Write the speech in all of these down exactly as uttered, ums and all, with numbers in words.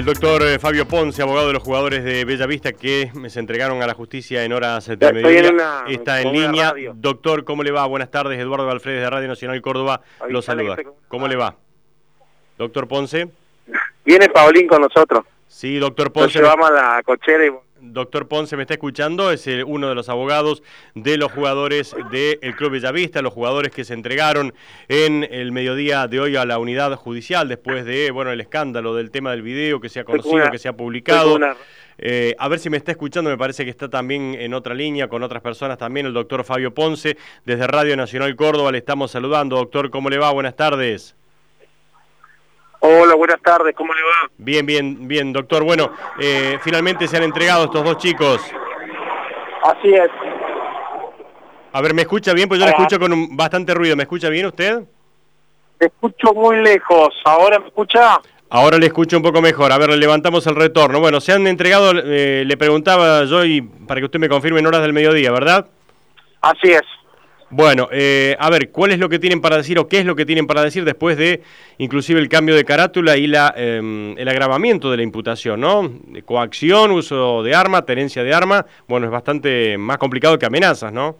doctor Fabio Ponce, abogado de los jugadores de Bellavista que se entregaron a la justicia en horas de Ya mediodía, estoy en una, está en con una línea. radio. Doctor, ¿cómo le va? Buenas tardes, Eduardo Alfredes de Radio Nacional Córdoba Avisale lo que saluda. estoy con una ¿Cómo le va? Doctor Ponce. Viene Paulín con nosotros. Sí, doctor Nos Ponce. llevamos a la cochera y... Doctor Ponce, ¿me está escuchando? Es eh, uno de los abogados de los jugadores del Club Bellavista, los jugadores que se entregaron en el mediodía de hoy a la unidad judicial después de, bueno, el escándalo del tema del video que se ha conocido, una, que se ha publicado. una... Eh, a ver si me está escuchando, me parece que está también en otra línea con otras personas también, el doctor Fabio Ponce, desde Radio Nacional Córdoba, le estamos saludando. Doctor, ¿cómo le va? Buenas tardes. Hola, buenas tardes, ¿cómo le va? Bien, bien, bien, doctor. Bueno, eh, finalmente se han entregado estos dos chicos. Así es. A ver, ¿me escucha bien? Pues yo le escucho con un, bastante ruido. ¿Me escucha bien usted? Te escucho muy lejos. ¿Ahora me escucha? Ahora le escucho un poco mejor. A ver, le levantamos el retorno. Bueno, se han entregado, eh, le preguntaba yo, y para que usted me confirme, en horas del mediodía, ¿verdad? Así es. Bueno, eh, a ver, ¿cuál es lo que tienen para decir o qué es lo que tienen para decir después de inclusive el cambio de carátula y la, eh, el agravamiento de la imputación, ¿no? De coacción, uso de arma, tenencia de arma, bueno, es bastante más complicado que amenazas, ¿no?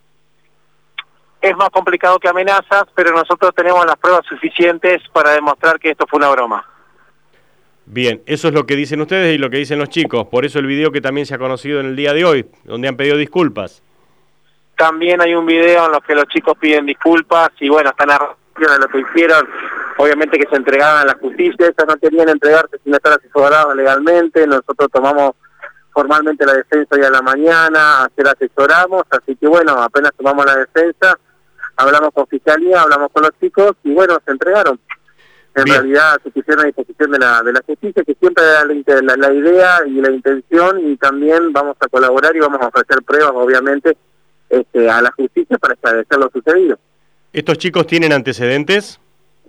Es más complicado que amenazas, pero nosotros tenemos las pruebas suficientes para demostrar que esto fue una broma. Bien, eso es lo que dicen ustedes y lo que dicen los chicos, por eso el video que también se ha conocido en el día de hoy, donde han pedido disculpas. También hay un video en los que los chicos piden disculpas y bueno, están arrepentidos de lo que hicieron. Obviamente que se entregaban a la justicia, ellos no querían entregarse sin estar asesorados legalmente. Nosotros tomamos formalmente la defensa hoy a la mañana, ayer asesoramos, así que bueno, apenas tomamos la defensa, hablamos con fiscalía, hablamos con los chicos y bueno, se entregaron. En Bien. realidad se pusieron a disposición de la, de la justicia, que siempre era la, la, la idea y la intención, y también vamos a colaborar y vamos a ofrecer pruebas, obviamente, Este, a la justicia para esclarecer lo sucedido. ¿Estos chicos tienen antecedentes?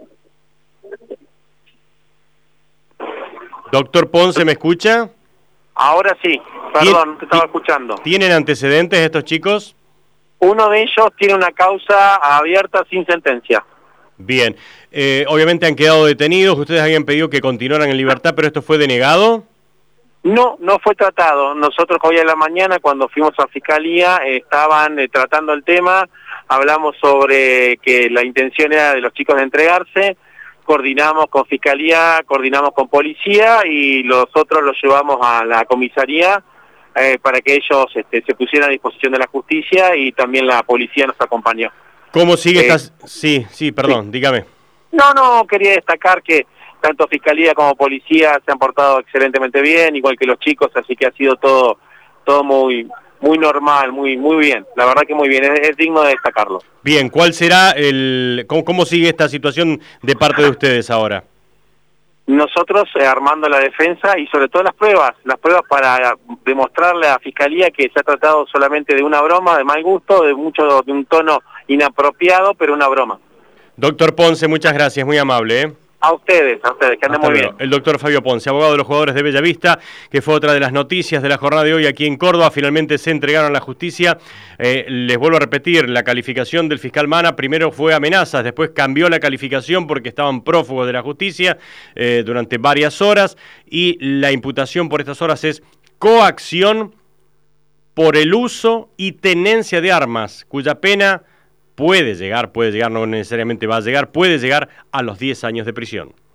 Doctor Ponce, ¿me escucha? Ahora sí, perdón, no te estaba escuchando. ¿Tienen antecedentes estos chicos? Uno de ellos tiene una causa abierta sin sentencia. Bien, eh, obviamente han quedado detenidos, ustedes habían pedido que continuaran en libertad, pero esto fue denegado. No, no fue tratado. Nosotros hoy a la mañana, cuando fuimos a Fiscalía, eh, estaban eh, tratando el tema, hablamos sobre que la intención era de los chicos de entregarse, coordinamos con Fiscalía, coordinamos con Policía y los otros los llevamos a la comisaría eh, para que ellos este, se pusieran a disposición de la justicia y también la Policía nos acompañó. ¿Cómo sigue Eh, esta...? Sí, sí, perdón, sí. dígame. No, no, quería destacar que tanto Fiscalía como Policía se han portado excelentemente bien, igual que los chicos, así que ha sido todo todo muy muy normal, muy muy bien. La verdad que muy bien, es, es digno de destacarlo. Bien, ¿cuál será el... Cómo, cómo sigue esta situación de parte de ustedes ahora? Nosotros eh, armando la defensa y sobre todo las pruebas, las pruebas para demostrarle a Fiscalía que se ha tratado solamente de una broma, de mal gusto, de mucho de un tono inapropiado, pero una broma. Doctor Ponce, muchas gracias, muy amable, ¿eh? A ustedes, a ustedes, que anden Hasta muy luego. bien. El doctor Fabio Ponce, abogado de los jugadores de Bellavista, que fue otra de las noticias de la jornada de hoy aquí en Córdoba. Finalmente se entregaron a la justicia. Eh, les vuelvo a repetir, la calificación del fiscal Mana primero fue amenazas, después cambió la calificación porque estaban prófugos de la justicia eh, durante varias horas, y la imputación por estas horas es coacción por el uso y tenencia de armas, cuya pena puede llegar, puede llegar, no necesariamente va a llegar, puede llegar a los diez años de prisión.